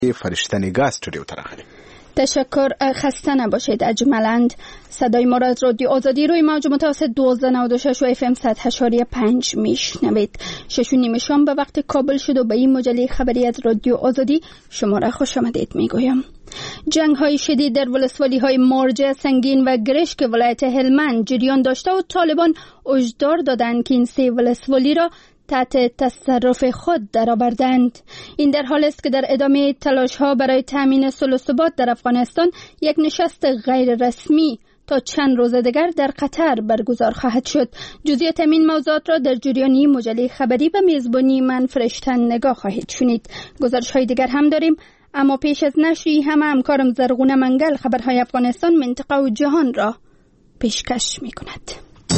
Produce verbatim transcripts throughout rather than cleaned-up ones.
فرشته نگاه استودیو تراخلی. تشکر، خسته نباشید. اجملاند صدای ما را از رادیو آزادی روی موج متوسط دوازده نود و شش و اف ام صد و پنج میشنوید. شش و نیم شام به وقت کابل شد و به این مجله خبری از رادیو آزادی شما را خوش آمدید میگویم. جنگ های شدید در ولسوالی های مارجه، سنگین و گرشک ولایت هلمند جریان داشته و طالبان هشدار دادند که این سه ولسوالی را تحت تصرف خود درآوردند. این در حالی است که در ادامه تلاش ها برای تامین صلح و ثبات در افغانستان یک نشست غیر رسمی تا چند روز دیگر در قطر برگزار خواهد شد. جزئیات این موضوعات را در جریانی مجله خبری به میزبانی من فرشته نگاه خواهید شنید. گزارش های دیگر هم داریم، اما پیش از نشری همه همکارم زرغونه منگل خبرهای افغانستان، منطقه و جهان را پیشکش می کند.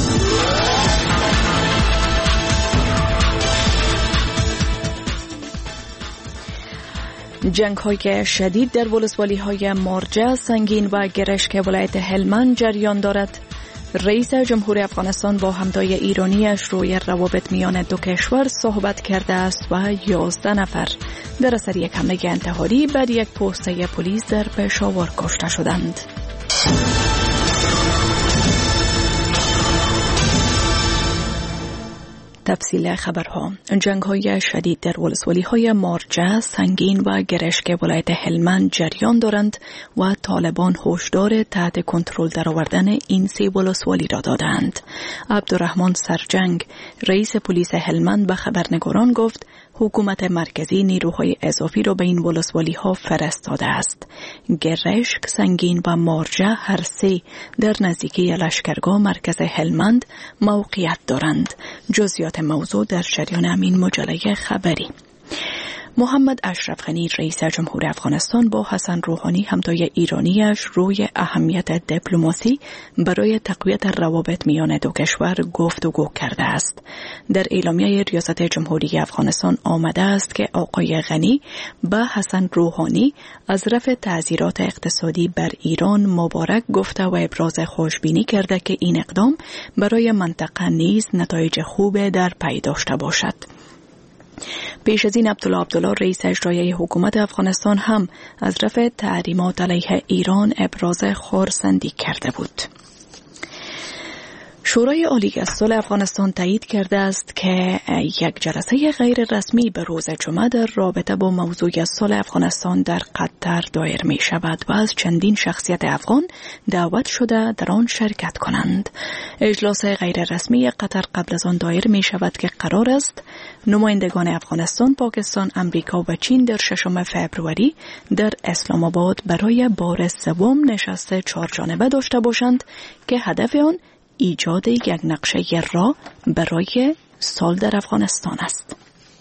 جنگ های شدید در ولسوالی های مارجه، سنگین و گرشک ولایت هلمند جریان دارد. رئیس جمهور افغانستان با همتای ایرانیش روی روابط میان دو کشور صحبت کرده است و یازده نفر در اثر یک حمله انتحاری بر یک پوسته پلیس در پشاور کشته شدند. تفصیل خبرها. جنگ های شدید در ولسوالی های مارجه، سنگین و گرشک ولایت هلمند جریان دارند و طالبان هشدار تحت کنترل درآوردن این سه ولسوالی را دادند. عبدالرحمن سرجنگ، رئیس پلیس هلمند، به خبرنگاران گفت حکومت مرکزی نیروهای اضافی را به این ولسوالی ها فرستاده است. گرشک، سنگین و مارجه هر سه در نزدیکی لشکرگاه مرکز هلمند موقعیت دارند. جزئیات موضوع در جریان همین مجله خبری. محمد اشرف غنی، رئیس جمهور افغانستان، با حسن روحانی همتای ایرانیش روی اهمیت دیپلماسی برای تقویت روابط میان دو کشور گفتگو کرده است. در اعلامیه ریاست جمهوری افغانستان آمده است که آقای غنی به حسن روحانی از رفع تعزیرات اقتصادی بر ایران مبارک گفته و ابراز خوشبینی کرده که این اقدام برای منطقه نیز نتایج خوب در پی داشته باشد. پیش از این عبدالله عبدالله، رئیس اجرایی حکومت افغانستان، هم از رفع تحریمات علیه ایران ابراز خرسندی کرده بود. شورای عالی از صلح افغانستان تایید کرده است که یک جلسه غیر رسمی به روز جمعه در رابطه با موضوع صلح افغانستان در قطر دایر می شود و از چندین شخصیت افغان دعوت شده در آن شرکت کنند. اجلاس غیر رسمی قطر قبل از آن دایر می شود که قرار است نمایندگان افغانستان، پاکستان، امریکا و چین در ششم فوریه در اسلام آباد برای بار سوم نشست چهارجانبه داشته باشند که هدف آن ایجاد یک نقشه راه برای صلح در افغانستان است.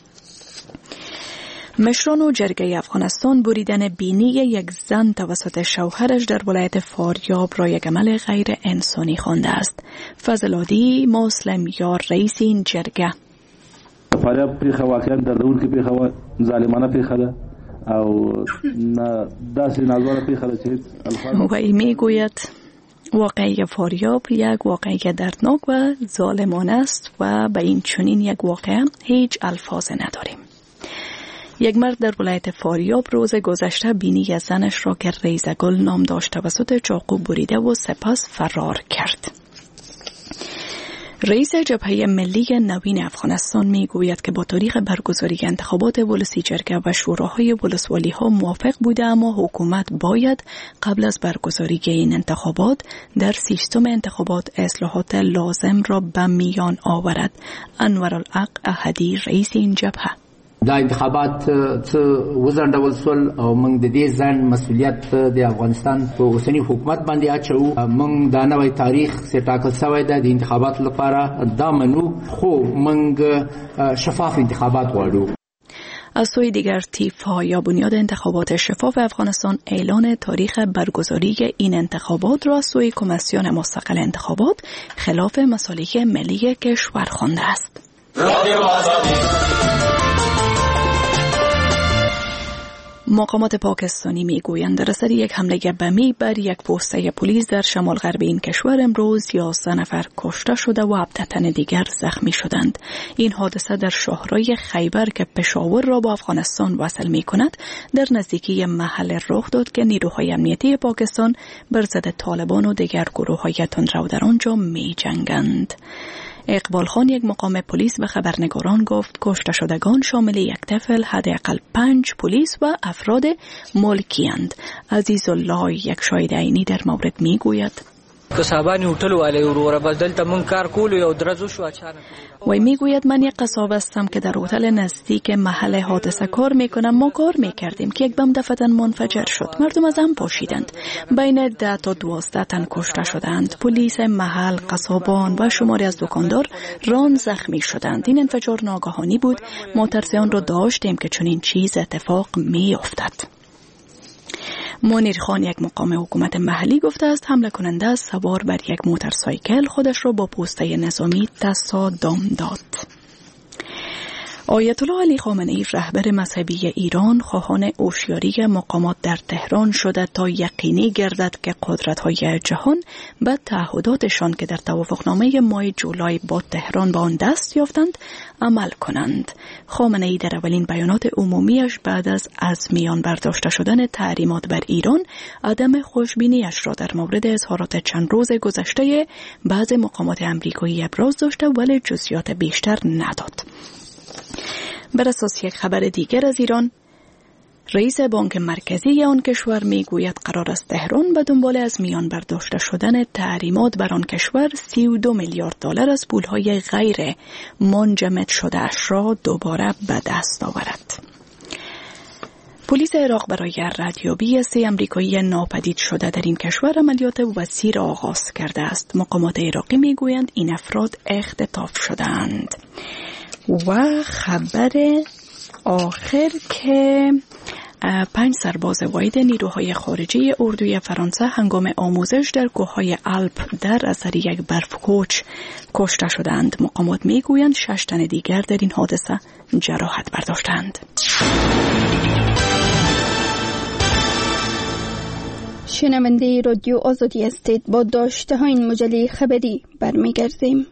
مشران و جرگه افغانستان بریدن بینی یک زن توسط شوهرش در ولایت فاریاب را یک عمل غیر انسانی خوانده است. فضل‌الدین مسلم یار، رئیس این جرگه: فاریاب پیښه واقعا دردونکې پیښه ظالمانه پیښه ده او داسې نازواره پیښه ده چې هیڅ الفاظ و میگوید واقعی فاریاب یک واقعی دردناک و ظالمانه است و به این چنین یک واقعه هیچ الفاظ نداریم. یک مرد در ولایت فاریاب روز گذشته بینی زنش را که ریزگل نام داشت توسط چاقو بریده و سپس فرار کرد. رئیس جبهه ملی نوین افغانستان می گوید که با تاریخ برگزاری انتخابات ولسی جرگه و شوراهای ولسوالی ها موافق بوده، اما حکومت باید قبل از برگزاری این انتخابات در سیستم انتخابات اصلاحات لازم را به میان آورد. انورالحق احدی، رئیس این جبهه: دا انتخابات څه وزندول سول او موږ د دې ځان مسؤلیت د افغانستان په اوسنی حکومت باندې اچو. موږ دا نوې تاریخ چې ټاکل شوی دی د انتخابات لپاره دا منو، خو موږ شفاف انتخابات غواړو. از سوی دیگر تیفا یا بنیاد انتخابات شفاف افغانستان اعلان تاریخ برگزاری این انتخابات را از سوی کمیسیون مستقل انتخابات خلاف مصالح ملی کشور خوانده است. مقامات پاکستانی میگویند در اثر یک حمله بمی بر یک پوسته پلیس در شمال غربی این کشور امروز یازده نفر کشته شده و هفده تن دیگر زخمی شدند. این حادثه در شاهراه خیبر که پشاور را با افغانستان وصل می کند در نزدیکی محل رخ داد که نیروهای امنیتی پاکستان بر ضد طالبان و دیگر گروه‌های تندرو در آنجا می جنگند. اقبال خان یک مقام پلیس به خبرنگاران گفت کشته شدگان شامل یک طفل، حداقل پنج پلیس و افراد ملکی‌اند. عزیز الله یک شاهد عینی در مورد میگوید کسابانی هوټل والے ورور بدل ته مون کار کول یو درزو شو اچانک وی میگوید من یک قصاب هستم که در هتل نزدیک محل حادثه کار میکنم. ما کار میکردیم که یک بم دفعتاً منفجر شد. مردم از هم پاشیدند. بین ده تا دوازده تن کشته شدند. پلیس محل، قصابان و شماری از دکاندار ران زخمی شدند. این انفجار ناگهانی بود. ما ترس آن را داشتیم که چنین چیز اتفاق میافتد. منیر خان یک مقام حکومت محلی گفته است حمله کننده سوار بر یک موتورسایکل خودش را با پوسته نظامی تصادم داد. آیت الله علی خامنه‌ای رهبر مذهبی ایران خواهان هوشیاری مقامات در تهران شده تا یقینی گردد که قدرت‌های جهان به تعهداتشان که در توافقنامه ماه جولای با تهران به آن دست یافتند عمل کنند. خامنه‌ای در اولین بیانات عمومیش بعد از از میان برداشته شدن تحریمات بر ایران عدم خوشبینیش را در مورد اظهارات چند روز گذشته بعض مقامات آمریکایی ابراز داشته ولی جزئیات بیشتر نداد. بر اساس یک خبر دیگر از ایران، رئیس بانک مرکزی آن کشور میگوید قرار است تهران به دنبال از میان برداشته شدن تحریمات بر آن کشور سی و دو میلیارد دلار از پولهای غیر منجمد شده اش را دوباره به دست آورد. پلیس عراق برای ردیابی سه آمریکایی ناپدید شده در این کشور عملیات وسیع را آغاز کرده است. مقامات عراقی میگویند این افراد اختطاف شدند. و خبر آخر که پنج سرباز واحد نیروهای خارجی اردوی فرانسه هنگام آموزش در کوههای آلپ در اثر یک برفکوچ کشته شدند. مقامات میگویند شش تن دیگر در این حادثه جراحت برداشتند. شنونده رادیو آزادی هستید. با داشته ها این مجله خبری برمیگردیم.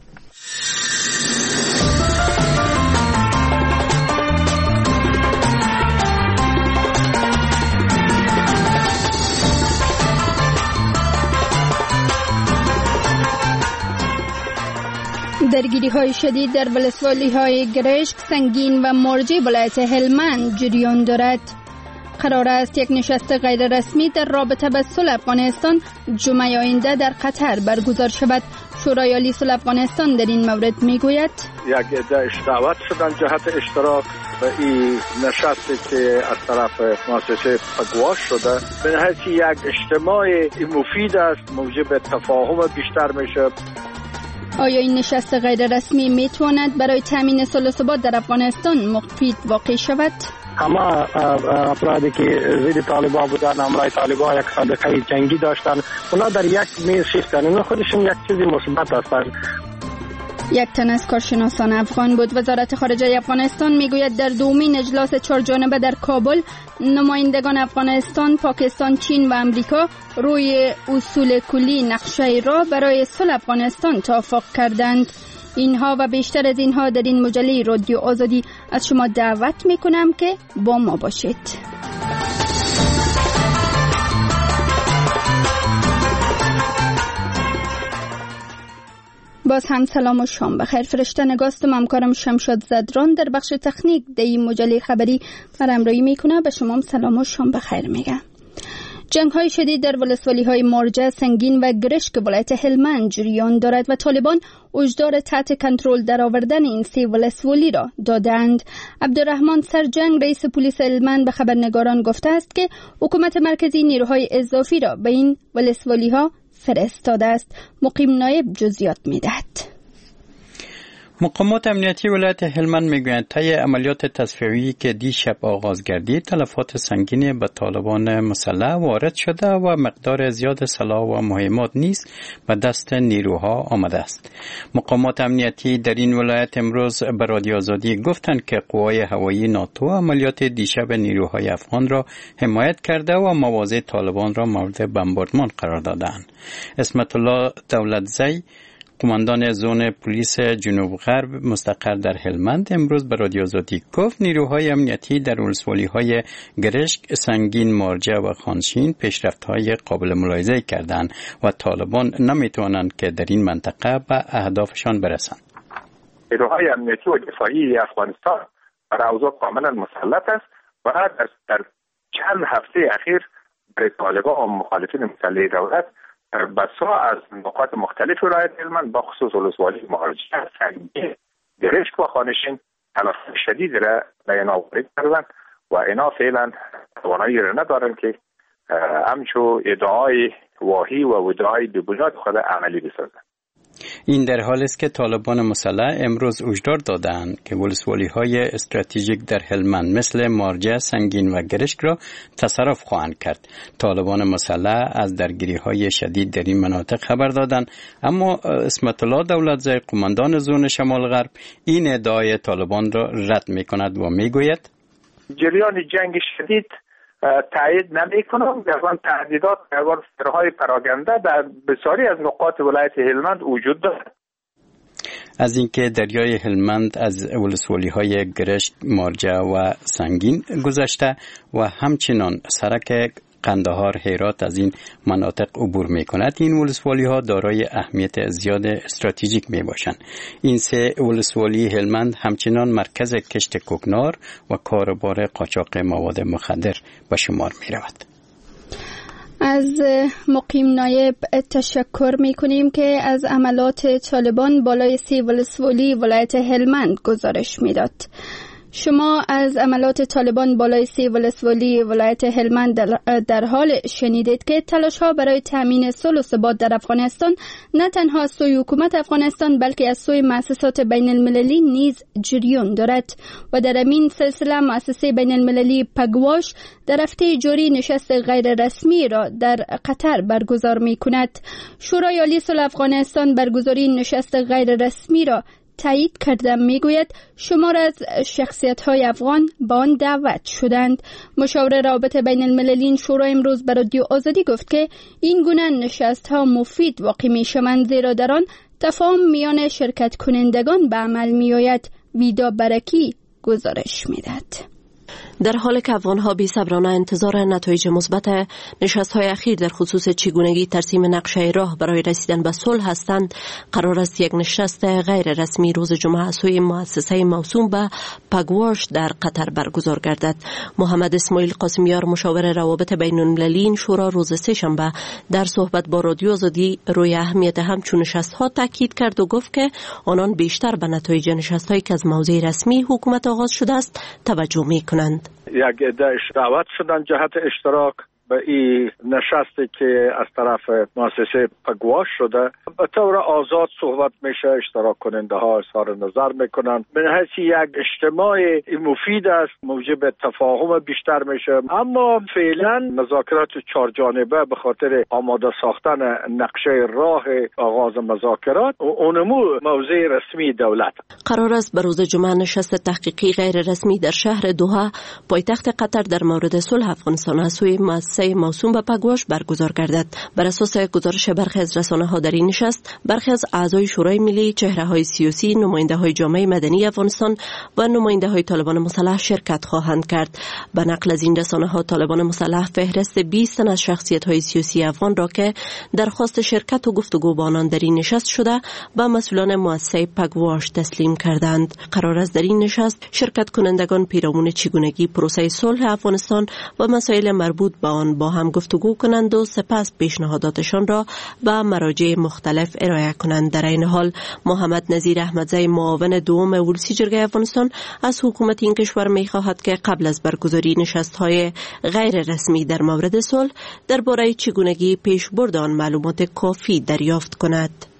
درگیری های شدید در ولسوالی های گرشک، سنگین و مارجه ولایت هلمند جریان دارد. قرار است یک نشست غیر رسمی در رابطه با صلح افغانستان جمعه آینده در قطر برگزار شود. شورای عالی صلح افغانستان در این مورد میگوید یک عده دعوت شدن جهت اشتراک و این نشستی که از طرف مؤسسه پگواش شده به نهایت یک اجتماع مفید است، موجب تفاهم بیشتر میشه. آیا این نشست غیر رسمی میتواند برای تامین صلح و ثبات در افغانستان مفید واقع شود؟ همه افرادی که ضد طالبان بودن، همراه طالبان یک سابقه جنگی داشتن، اونا در یک میز نشستن. اونا خودشون یک چیزی مثبت هستند. یک تن از کارشناسان افغان بود. وزارت خارجه افغانستان میگوید در دومین اجلاس چهار جانبه در کابل نمایندگان افغانستان، پاکستان، چین و امریکا روی اصول کلی نقشه را برای صلح افغانستان توافق کردند. اینها و بیشتر از اینها در این مجله رادیو آزادی از شما دعوت میکنم که با ما باشید. باز هم سلام و شام بخیر. فرشته نگاستم همکارم شمشاد زدران در بخش تکنیک در این مجله خبری همراهی میکنه. به شما سلام و شام بخیر میگم. جنگ های شدید در ولسوالی های مارجه، سنگین و گرشک ولایت هلمند جریان دارد و طالبان هشدار تحت کنترل درآوردن این سه ولسوالی را دادند. عبدالرحمن سرجنگ رئیس پلیس هلمند به خبرنگاران گفته است که حکومت مرکزی نیروهای اضافی را به این ولسوالی ها فرستاده است. مقیم نایب جزئیات میدهد. مقامات امنیتی ولایت هلمند میگویند طی عملیات تصفیه‌ای که دیشب آغاز گردید تلفات سنگینی به طالبان مسلح وارد شده و مقدار زیاد سلاح و مهمات نیز به دست نیروها آمده است. مقامات امنیتی در این ولایت امروز به رادیو آزادی گفتند که قوای هوایی ناتو عملیات دیشب نیروهای افغان را حمایت کرده و مواضع طالبان را مورد بمباردمان قرار دادند. اسمت الله دولتزی قماندان زون پلیس جنوب غرب مستقر در هلمند امروز به رادیو آزادی گفت نیروهای امنیتی در ولسوالی‌های گرشک، سنگین، مارجه و خانشین پیشرفت‌های قابل ملاحظه کردند و طالبان نمی‌توانند که در این منطقه به اهدافشان برسند. نیروهای امنیتی و دفاعی افغانستان بر اوضاع کاملا مسلط است و در, در چند هفته اخیر برای طالبان و مخالفین مسلح دولت بسا از نقاط مختلف ولایت هلمند با خصوص ولسوالی مارجه، سنگین، گرشک و خانشین تلفات شدید را به اینا وارد کردند و اینا فعلا توانایی را ندارند که همچو ادعای واهی و ادعای ببنیاد خود عملی بسازند. این در حالی است که طالبان مسلح امروز هشدار دادند که ولسوالی‌های استراتژیک در هلمند مثل مارجه، سنگین و گرشک را تصرف خواهند کرد. طالبان مسلح از درگیری‌های شدید در این مناطق خبر دادند، اما اسمت الله دولتزی قماندان زون شمال غرب این ادعای طالبان را رد می‌کند و می‌گوید جریان جنگ شدید تایید نمی کنم. در آن تهدیدات در سرهای پراگنده در بسیاری از نقاط ولایت هلمند وجود دارد. از اینکه دریای هلمند از ولسوالی‌های گرشک، مارجه و سنگین گذشته و همچنان سرک قندهار هرات از این مناطق عبور می کند، این ولسوالی ها دارای اهمیت زیاد استراتژیک می باشند. این سه ولسوالی هلمند همچنان مرکز کشت کوکنار و کاروبار قاچاق مواد مخدر به شمار می رود. از مقیم نایب تشکر می کنیم که از عملات طالبان بالای سی ولسوالی ولایت هلمند گزارش می داد. شما از عملات طالبان بالای سی ولسوالی ولایت هلمند در, در حال شنیدید که تلاش ها برای تامین صلح و ثبات در افغانستان نه تنها از سوی حکومت افغانستان بلکه از سوی مؤسسات بین المللی نیز جریان دارد و در این سلسله مؤسسه بین المللی پگواش در هفته جاری نشست غیر رسمی را در قطر برگزار می کند. شورای عالی صلح افغانستان برگزاری نشست غیر رسمی را تایید کرده میگوید شمار از شخصیت‌های افغان با آن دعوت شدند. مشاور روابط بین المللی این شورا امروز به رادیو آزادی گفت که این گونه نشست‌ها مفید واقع می‌شوند زیرا در آن تفاهم میان شرکت کنندگان به عمل می‌آید. ویدا برکی گزارش می‌دهد. در حالی که افغان‌ها بی‌صبرانه انتظار نتایج مثبت نشست‌های اخیر در خصوص چگونگی ترسیم نقشه راه برای رسیدن به صلح هستند، قرار است یک نشست غیر رسمی روز جمعه از سوی مؤسسه موسوم به پگواش در قطر برگزار گردد. محمد اسماعیل قاسمیار مشاور روابط بین‌المللی این شورا روز سه‌شنبه در صحبت با رادیو آزادی روی اهمیت همچون نشست‌ها تاکید کرد و گفت که آنان بیشتر به نتایج نشست‌هایی که از موضع رسمی حکومت آغاز شده است توجه می‌کنند. یک عده دعوت شدن جهت اشتراک به این نشستی که از طرف مؤسسه پگواش شده به طور آزاد صحبت میشه، اشتراک کننده ها اظهار نظر میکنن. به حیث یک اجتماع مفید است، موجب تفاهم بیشتر میشه، اما فعلا مذاکرات چهار جانبه به خاطر آماده ساختن نقشه راه آغاز مذاکرات اونمو موضع رسمی دولت. قرار است به روز جمعه نشست تحقیقی غیر رسمی در شهر دوحه پایتخت قطر در مورد صلح افغانستان از سوی مؤسسه موسوم به پگواش برگزار گردد. بر اساس گزارش برخی از رسانه‌ها در این نشست، برخی از اعضای شورای ملی، چهره‌های سیاسی، نماینده‌های جامعه مدنی افغانستان و نماینده‌های طالبان مسلح شرکت خواهند کرد. به نقل از این رسانه‌ها، طالبان مسلح فهرست بیست تن از شخصیت‌های سیاسی افغان را که درخواست شرکت و گفتگو با آنان در این نشست شده به مسئولان مؤسسه پگواش تسلیم کردند. قرار است در این نشست شرکت کنندگان پیرامون چگونگی پروسه صلح افغانستان و مسائل مربوط به آن با هم گفتگو کنند و سپس پیشنهاداتشان را به مراجع مختلف ارائه کنند. در این حال محمد نظیر احمدزی معاون دوم ولسی جرگه افغانستان از حکومت این کشور می‌خواهد که قبل از برگزاری نشست‌های غیر رسمی در مورد صلح درباره چگونگی پیشبرد آن معلومات کافی دریافت کند.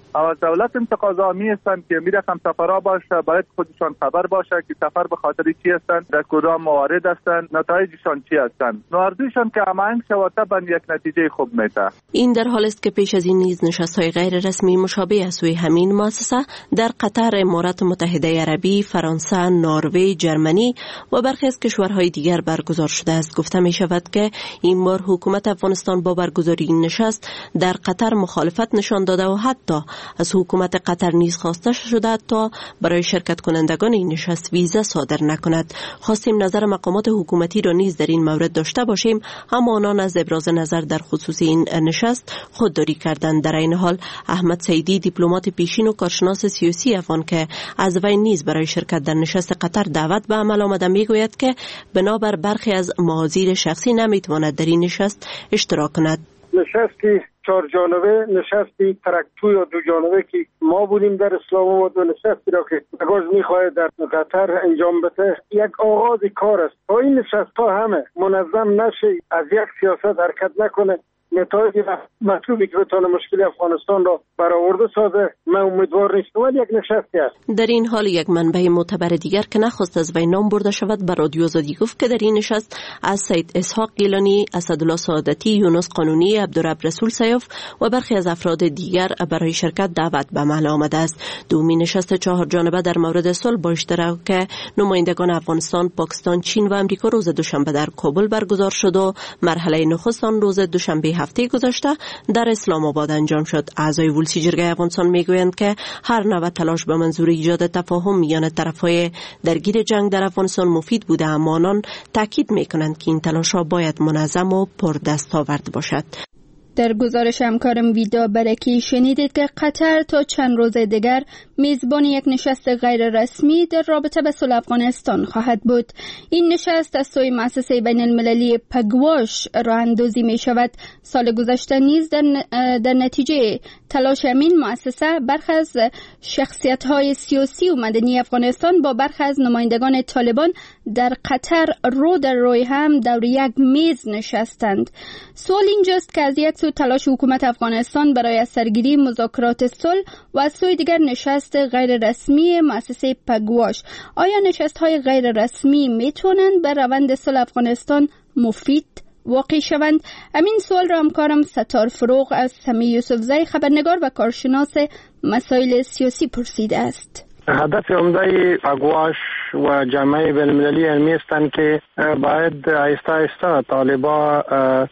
و دولت تقاضا می هستند که می رقم سفرها باشه، باید خودشان خبر باشه که سفر به خاطر چی هستند، در کدام موارد هستند، نتایجشان چی هستند. نوارزشان که هماهنگ شود طبعا یک نتیجه خوب میده. این در حال است که پیش از این نیز نشست‌های غیر رسمی مشابه از سوی همین مؤسسه در قطر، امارات متحده عربی، فرانسه، نروژ، جرمنی و برخی از کشورهای دیگر برگزار شده است. گفته می شود که این بار حکومت افغانستان با برگزاری این نشست در قطر مخالفت نشان داده و حتی از حکومت قطر نیز خواسته شده تا برای شرکت کنندگان این نشست ویزا صادر نکند. خواستیم نظر مقامات حکومتی را نیز در این مورد داشته باشیم، اما آنان از ابراز نظر در خصوص این نشست خودداری کردند. در این حال احمد سیدی، دیپلمات پیشین و کارشناس سیاسی افغان که از وی نیز برای شرکت در نشست قطر دعوت به عمل آمده، میگوید که بنابر برخی از محاذیر شخصی نمیتواند در این نشست اشتراک کند. نشستی چهار جانبه، نشستی ترکتو یا دو جانبه که ما بودیم در اسلام آباد و نشستی را که نگاز میخواهد در قطر انجام بده یک آغاز کار است. تا این نشست ها همه منظم نشه، از یک سیاست حرکت نکنه، نتایج مطلوبی که بتونه مشکل افغانستان را برآورده سازه، من امیدوار نیستم، ولی یک نشستی است. در این حال یک منبع معتبر دیگر که نخواست از وی نام برده شود به رادیو آزادی گفت که در این نشست از سید اسحاق گیلانی، اسدالله سعادتی، یونس قانونی، عبدالرب رسول سیاف و برخی از افراد دیگر برای شرکت دعوت به عمل آمده است. دومین نشست چهار جانبه در مورد صلح با اشتراک نمایندگان افغانستان، پاکستان، چین و آمریکا روز دوشنبه در کابل برگزار شد و مرحله نخست آن روز دوشنبه هفته گذشته در اسلام آباد انجام شد. اعضای ولسی جرگه افغانستان میگویند که هر نوع تلاش به منظور ایجاد تفاهم میان طرفهای درگیر جنگ در افغانستان مفید بوده، اما آنان تاکید میکنند که این تلاش‌ها باید منظم و پردستاورد باشد. در گزارش همکارم ویدا برکی شنیدید که قطر تا چند روز دیگر میزبان یک نشست غیر رسمی در رابطه به صلح افغانستان خواهد بود. این نشست از سوی مؤسسه بین المللی پگواش راه اندازی می شود. سال گذشته نیز در, در نتیجه تلاش همین مؤسسه برخی از شخصیت های سیاسی و مدنی افغانستان با برخی از نمایندگان طالبان در قطر رو در روی هم دور یک میز نشستند. سوال اینجاست که از یک سو تلاش حکومت افغانستان برای از سرگیری مذاکرات صلح و از سوی دیگر نشست غیر رسمی مؤسسه پگواش، آیا نشست های غیر رسمی میتونند به روند صلح افغانستان مفید واقع شوند؟ همین سوال را همکارم ستار فروغ از سمی یوسفزی، خبرنگار و کارشناس مسائل سیاسی پرسیده است. هدف عمده پگواش و جامعه بین‌المللی علمی هستند که باید آهسته آهسته طالبان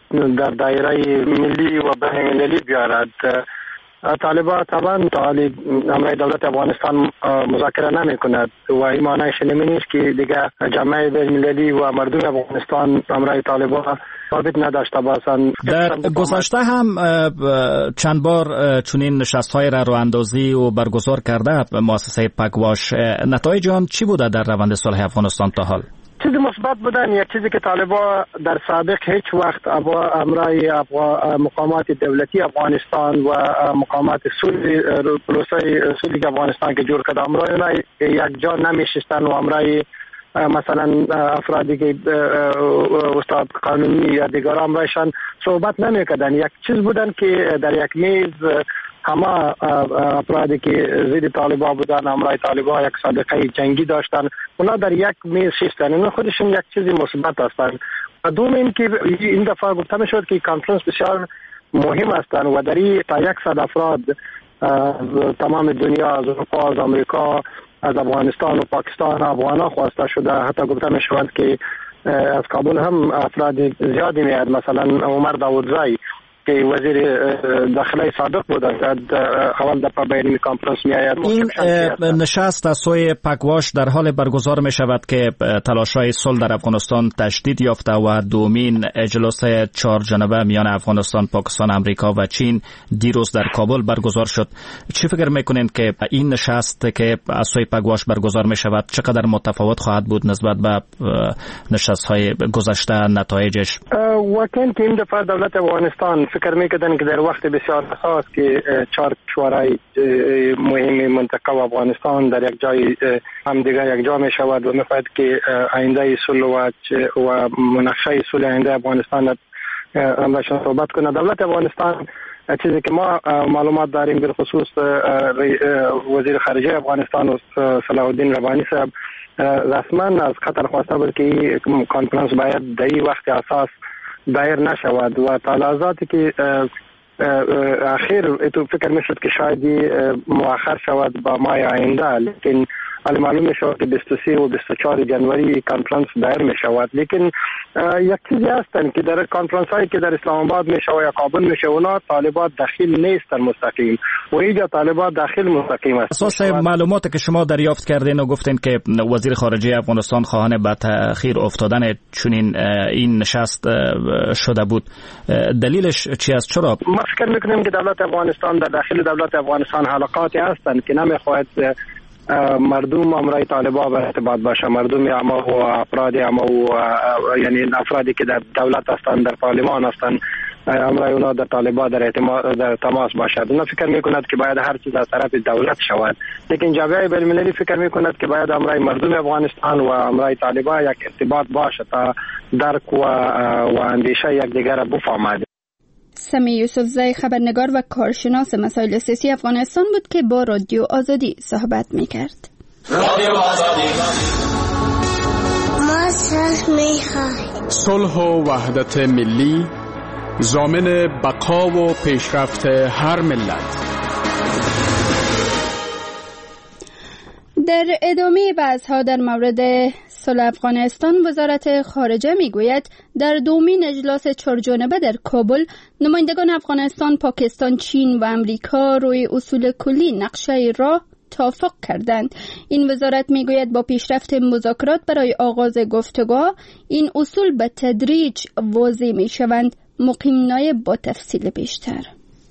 در دایره ملی و بین‌المللی بیارد. طالبان طبعا تا حالی امرای دولت افغانستان مذاکره نمی کند و این معنیش نمی‌نیست که دیگه جامعه بین‌المللی و مردم افغانستان امرای طالبان ثابت نداشته باشند. در گذشته هم چند بار چنین نشست‌های را راه‌اندازی و برگزار کرده مؤسسه پگواش. نتایج آن چی بوده در روند صلح افغانستان تا حال؟ چیزی مثبت بودن، یک چیزی که طالبان در سابق هیچ وقت امرای مقامات دولتی افغانستان و مقامات صلح پروسه صلح افغانستان که جور کرده امرای یک جا نمیشستن و امرای مثلا افرادی که استاد قانونی یا دیگر امرایشان صحبت نمیکردن. یک چیز بودن که در یک میز همه افرادی که ضد طالبان بودن، امرای طالبان یک سابقه جنگی داشتن، اونا در یک میز شستن. اینا خودشون یک چیزی مثبت هستند. و دوم این که این دفعه گفته شد که کانفرنس بسیار مهم هستند و در این تا صد افراد تمام دنیا، از اروپا، از امریکا، از افغانستان و پاکستان افغانا خواسته شده. حتی گفته می شود که از کابل هم افراد زیادی میاد، مثلا عمر داودزایی که وزیر داخلی سابق بود اول دفعه به این کنفرانس می آید. این نشست از سوی پگواش در حال برگزار می شود که تلاش‌های صلح در افغانستان تشدید یافته و دومین اجلاس چهار جانبه میان افغانستان، پاکستان، امریکا و چین دیروز در کابل برگزار شد. چی فکر میکنید که این نشست که از سوی پگواش برگزار می شود چقدر متفاوت خواهد بود نسبت به نشست‌های گذشته نتایجش؟ واقعا که این دفعه دولت افغانستان فکر میکردن که در وقت بسیار حساس که چهار کشورهای مهم منطقه و افغانستان در یک جای هم دیگر یک جا می شود و میخواهد که آینده صلح و و مناقشه صلح آینده افغانستان همشان صحبت کنه. دولت افغانستان چیزی که ما معلومات داریم به خصوص وزیر خارجه افغانستان صلاح الدین ربانی صاحب رسما از قطر خواسته بود که این کانفرانس باید در این وقت اساس دایر نشود و تلازاتی که اخیر تو فکر میشد که شاید مؤخر شود با ماه آینده، لیکن حالا معلوم می شود که بیست و سه و بیست و چهار جنوری کانفرانس دایر می شود. لیکن یک چیزی هستن که در کانفرانس هایی که در اسلام آباد می شود یا کابل می شود اونا طالبات داخل نیستن مستقیم و اینجا طالبات داخل مستقیم است. اساس معلوماتی که شما دریافت کردین و گفتین که وزیر خارجه افغانستان خواهان به تأخیر افتادن چنین این نشست شده بود، دلیلش چی است؟ چرا؟ ما فکر میکنیم که دولت افغانستان در داخل دولت افغانستان حلقاتی هستند که نمیخواهد مردم امرای طالبان به ارتباط باشه، مردم اما و افراد اما و یعنی افرادی که در دولت هستند در پارلمان هستند امرای اونا در طالبان در در تماس باشد. اونا فکر میکند که باید هر چیز از طرف دولت شود، لیکن جامعه بین‌المللی فکر میکند که باید امرای مردم افغانستان و امرای طالبان یک ارتباط باشه تا درک و و اندیشه یکدیگر را بفهمند. سمی یوسفزی خبرنگار و کارشناس مسائل سیاسی افغانستان بود که با رادیو آزادی صحبت میکرد. رادیو آزادی ما صلح میخواهیم. صلح و وحدت ملی ضامن بقا و پیشرفت هر ملت. در ادامه بحث‌ها در مورد صلح افغانستان، وزارت خارجه میگوید در دومین اجلاس چهارجانبه در کابل نمایندگان افغانستان، پاکستان، چین و امریکا روی اصول کلی نقشه راه توافق کردند. این وزارت میگوید با پیشرفت مذاکرات برای آغاز گفتگوها این اصول به تدریج واضح میشوند. مقیم نایب با تفصیل بیشتر.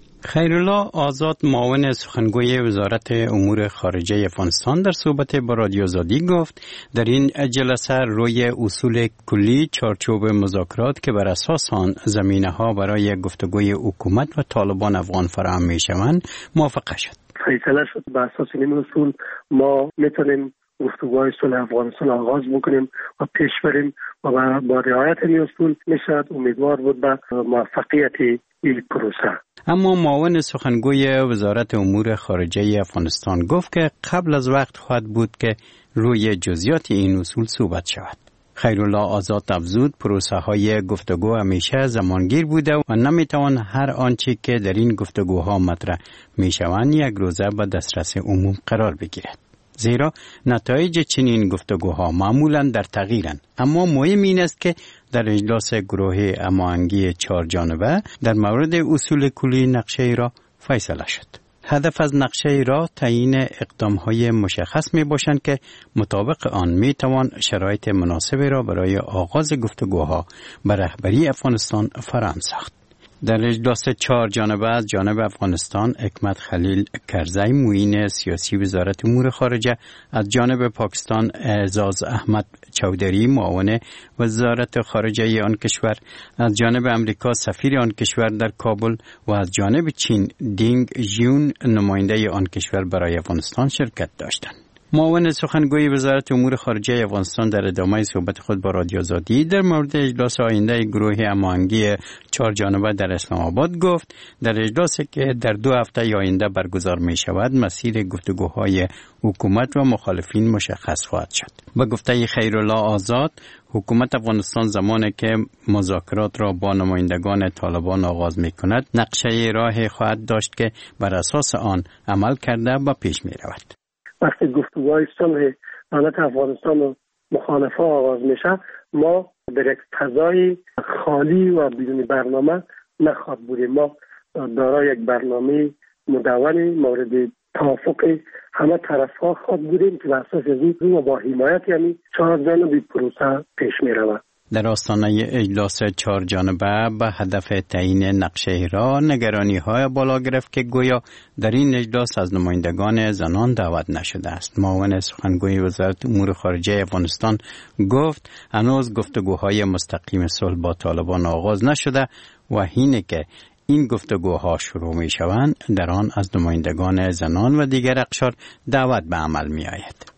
خیرالله آزاد، معاون سخنگوی وزارت امور خارجه افغانستان، در صحبت با رادیو آزادی گفت در این جلسه روی اصول کلی چارچوب مذاکرات که بر اساس آن زمینه‌ها برای گفتگوی حکومت و طالبان افغان فراهم می‌شوند موافقه شد. فیصله شد به اساس این اصول ما میتونیم گفتگوهای صلح افغانستان آغاز بکنیم و پیش بریم و با رعایت این اصول میشد امیدوار بود به موفقیت این پروسه. اما معاون سخنگوی وزارت امور خارجه افغانستان گفت که قبل از وقت خواهد بود که روی جزئیات این اصول صحبت شود. خیرالله آزاد افزود پروسه های گفتگو همیشه زمانگیر بوده و نمیتوان هر آنچه که در این گفتگوها مطرح میشوند یک روزه به دسترس عموم قرار بگیرد، زیرا نتایج چنین گفتگوها معمولا در تغییرند. اما مهم این است که در اجلاس گروه هماهنگی چهار جانبه در مورد اصول کلی نقشه را فیصله شد. هدف از نقشه را تعیین اقدام‌های مشخص می‌باشند که مطابق آن می‌توان شرایط مناسب را برای آغاز گفتگوها به رهبری افغانستان فراهم ساخت. در اجلاس چهار جانبه از جانب افغانستان، حکمت خلیل کرزی معین سیاسی وزارت امور خارجه، از جانب پاکستان اعزاز احمد چودری معاون وزارت خارجه آن کشور، از جانب امریکا سفیر آن کشور در کابل و از جانب چین دینگ ژیون نماینده آن کشور برای افغانستان شرکت داشتند. معاون سخنگوی وزارت امور خارجه افغانستان در ادامه صحبت خود با رادیو آزادی در مورد اجلاس آینده گروه هماهنگی چهار جانبه در اسلام آباد گفت در اجلاسی که در دو هفته آینده برگزار می شود مسیر گفتگوهای حکومت و مخالفین مشخص خواهد شد. با گفته خیرالله آزاد، حکومت افغانستان زمانی که مذاکرات را با نمایندگان طالبان آغاز می کند نقشه راه خواهد داشت که بر اساس آن عمل کرده و پیش می رود. وقتی گفتگوهای صلح دولت افغانستان و مخالفه آغاز میشه، ما در یک فضای خالی و بدون برنامه نخواهد بودیم. ما دارای یک برنامه مدونی مورد توافق همه طرف ها خواهد بودیم که بر اساس این و با حمایت یعنی چهار جانبه پروسه پیش می رود. در آستانه اجلاس چهار جانبه به هدف تعیین نقشه راه نگرانی های بالا گرفت که گویا در این اجلاس از نمایندگان زنان دعوت نشده است. معاون سخنگوی وزارت امور خارجه افغانستان گفت هنوز گفتگوهای مستقیم صلح با طالبان آغاز نشده و اینه که این گفتگوها شروع می شوند در آن از نمایندگان زنان و دیگر اقشار دعوت به عمل می آید.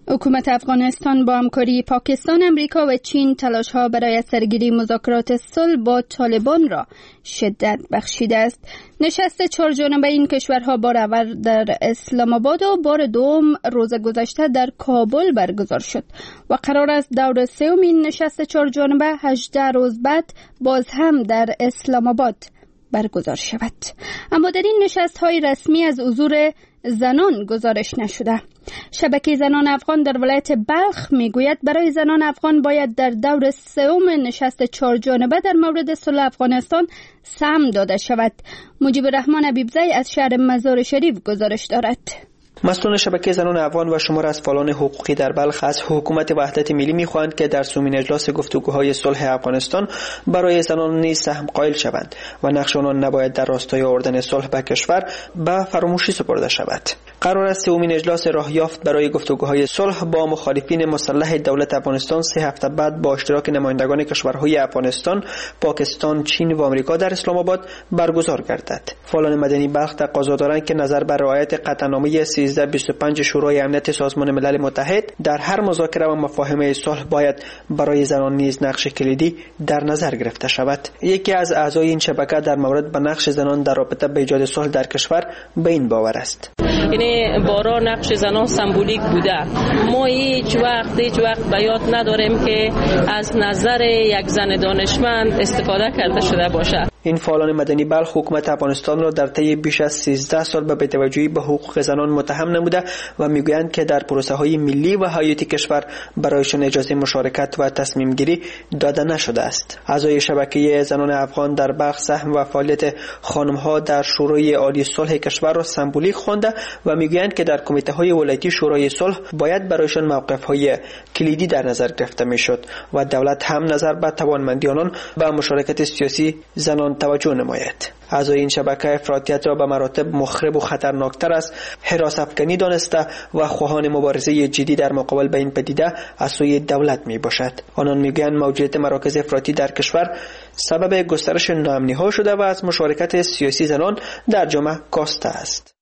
حکومت افغانستان با همکاری پاکستان، امریکا و چین تلاش‌ها برای سرگیری مذاکرات صلح با طالبان را شدت بخشیده است. نشست چهارجانبه این کشورها بار اول در اسلام آباد و بار دوم روز گذشته در کابل برگزار شد و قرار است دور سوم این نشست چهارجانبه هجده روز بعد باز هم در اسلام آباد برگزار شود. اما در این نشست‌های رسمی از حضور زنان گزارش نشده. شبکه زنان افغان در ولایت بلخ میگوید برای زنان افغان باید در دور سوم نشست چهارجانبه در مورد صلح افغانستان سهم داده شود. مجیب الرحمن حبیبزی از شهر مزار شریف گزارش دارد. مسئولان شبکه زنان افغان و شمار از فعالان حقوقی در بلخ از حکومت وحدت ملی می‌خواهند که در سومین اجلاس گفتگوهای صلح افغانستان برای زنان نیز سهم قائل شوند و نقش آنان نباید در راستای آوردن صلح به کشور به فراموشی سپرده شود. قرار است سومین اجلاس راه یافت برای گفتگوهای صلح با مخالفین مسلح دولت افغانستان سه هفته بعد با اشتراک نمایندگان کشورهای افغانستان، پاکستان، چین و آمریکا در اسلام آباد برگزار گردد. فعالان مدنی بلخ تقاضا دارند که نظر بر رعایت قطعنامه سیزده بیست و پنج شورای امنیت سازمان ملل متحد در هر مذاکره و مفاهمه صلح باید برای زنان نیز نقش کلیدی در نظر گرفته شود. یکی از اعضای این شبکه در مورد به نقش زنان در رابطه به ایجاد صلح در کشور به این باور است: یعنی بارا نقش زنان سمبولیک بوده. ما هیچ وقت هیچ وقت به یاد نداریم که از نظر یک زن دانشمند استفاده کرده شده باشه. این فعالان مدنی بلخ حکومت افغانستان را در طی بیش از سیزده سال به بی‌توجهی به حقوق زنان متهم نموده و میگویند که در پروسه های ملی و حیاتی کشور برایشان اجازه مشارکت و تصمیم گیری داده نشده است. اعضای شبکه زنان افغان در بلخ سهم و فعالیت خانم ها در شورای عالی صلح کشور را سمبولیک خوانده و میگویند که در کمیته های ولایتی شورای صلح باید برایشان موقف های کلیدی در نظر گرفته میشد و دولت هم نظر به توانمندی آنان به مشارکت سیاسی زنان توجه نماید. اعضای این شبکه افراطیت را به مراتب مخرب و خطرناکتر از حراس افکنی دانسته و خواهان مبارزه جدی در مقابل به این پدیده از سوی دولت می باشد. آنان میگویند موجودیت مراکز افراطی در کشور سبب گسترش ناامنی ها شده و از مشارکت سیاسی زنان در جامعه کاسته است.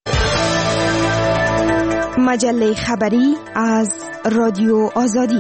مجله خبری از رادیو آزادی.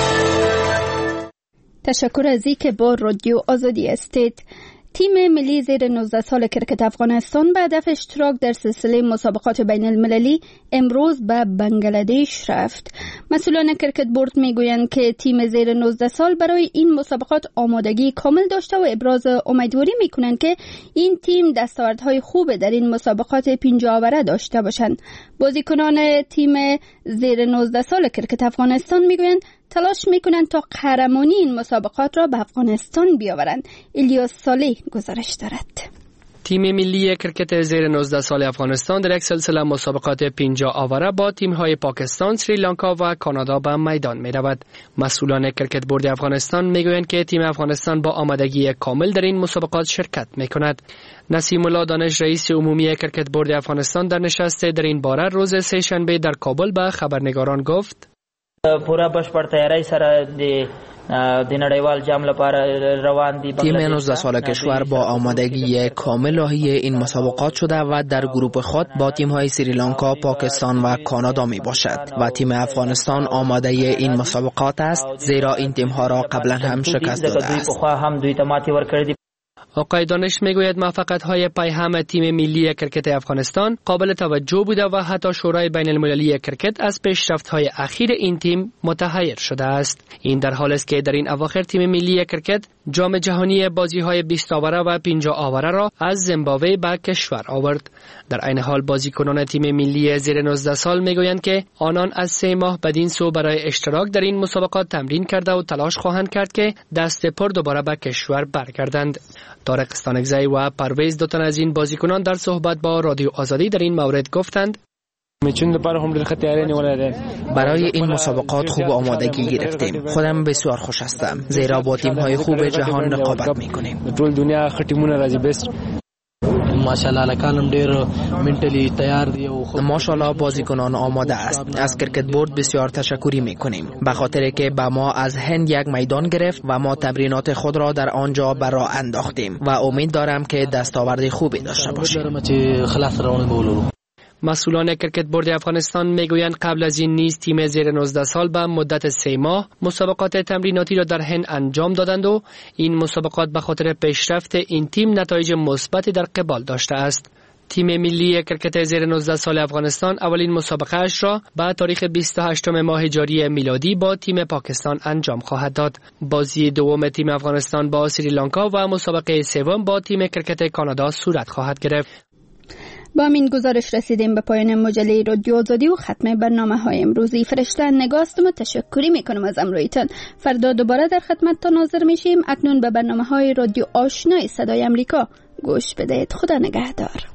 تشکر از اینکه با رادیو آزادی هستید. تیم ملی زیر نوزده سال کرکت افغانستان به هدف اشتراک در سلسله مسابقات بین المللی امروز به بنگلادش رفت. مسئولان کرکت بورد میگویند که تیم زیر نوزده سال برای این مسابقات آمادگی کامل داشته و ابراز امیدواری میکنند که این تیم دستاوردهای خوب در این مسابقات پنجاه آوره داشته باشند. بازیکنان تیم زیر نوزده سال کرکت افغانستان میگویند تلاش میکنند تا قهرمانی این مسابقات را به افغانستان بیاورند. الیاس صالح گزارش دارد. تیم ملی کرکت زیر نوزده سال افغانستان در یک سلسله مسابقات پنجاه آوره با تیم‌های پاکستان، سریلانکا و کانادا به میدان می‌رود. مسئولان کرکت بورد افغانستان میگویند که تیم افغانستان با آمادگی کامل در این مسابقات شرکت می‌کند. نسیم الله دانش رئیس عمومی کرکت بورد افغانستان در نشست در این باره روز سه شنبه در کابل به خبرنگاران گفت: پورا بشپړ تیاری سره د د نړیوال جام لپاره روان دي. تیم نوزده ساله کشور با آمادگی کامل راهی این مسابقات شده و در گروه خود با تیم‌های سریلانکا، پاکستان و کانادا می باشد و تیم افغانستان آماده این مسابقات است، زیرا این تیم‌ها را قبلا هم شکست داده است. آقای دانش میگوید موفقیت‌های پیهم تیم ملی کرکت افغانستان قابل توجه بوده و حتی شورای بین المللی کرکت از پیشرفت‌های اخیر این تیم متحیر شده است. این در حالی است که در این اواخر تیم ملی کرکت جام جهانی بازی‌های بیست آوره و پنجاه آوره را از زیمبابوه به کشور آورد. در عین حال بازیکنان تیم ملی زیر نوزده سال میگویند که آنان از سه ماه بدین سو برای اشتراک در این مسابقات تمرین کرده و تلاش خواهند کرد که دست پر دوباره به کشور برگردند. طارق استانکزی و پرویز دوتن از این بازیکنان در صحبت با رادیو آزادی در این مورد گفتند: برای این مسابقات خوب آمادگی گرفتیم. خودم بسیار خوش هستم، زیرا با تیم‌های خوب جهان رقابت می‌کنیم. ماشاءالله لکانم ډیر منټلی تیار دی او ماشاءالله بازیکنان آماده است. از کرکت بورد بسیار تشکری میکنیم به خاطر که به ما از هند یک میدان گرفت و ما تمرینات خود را در آنجا به راه انداختیم و امید دارم که دستاورد خوبی داشته باشیم. مسئولان کرکت بورد افغانستان میگویند قبل از این نیز تیم زیر نوزده سال به مدت سه ماه مسابقات تمریناتی را در هند انجام دادند و این مسابقات به خاطر پیشرفت این تیم نتایج مثبتی در قبال داشته است. تیم ملی کرکت زیر نوزده سال افغانستان اولین مسابقه اش را به تاریخ بیست و هشتم ماه جاری میلادی با تیم پاکستان انجام خواهد داد. بازی دوم تیم افغانستان با سریلانکا و مسابقه سوم با تیم کرکت کانادا صورت خواهد گرفت. با این گزارش رسیدیم به پایان مجله رادیو آزادی و ختم برنامه های امروزی. فرشته نگاستم و تشکری میکنم از امرویتان. فردا دوباره در خدمتتان حاضر میشیم. اکنون به برنامه های رادیو آشنای صدای امریکا گوش بدهید. خدا نگهدار.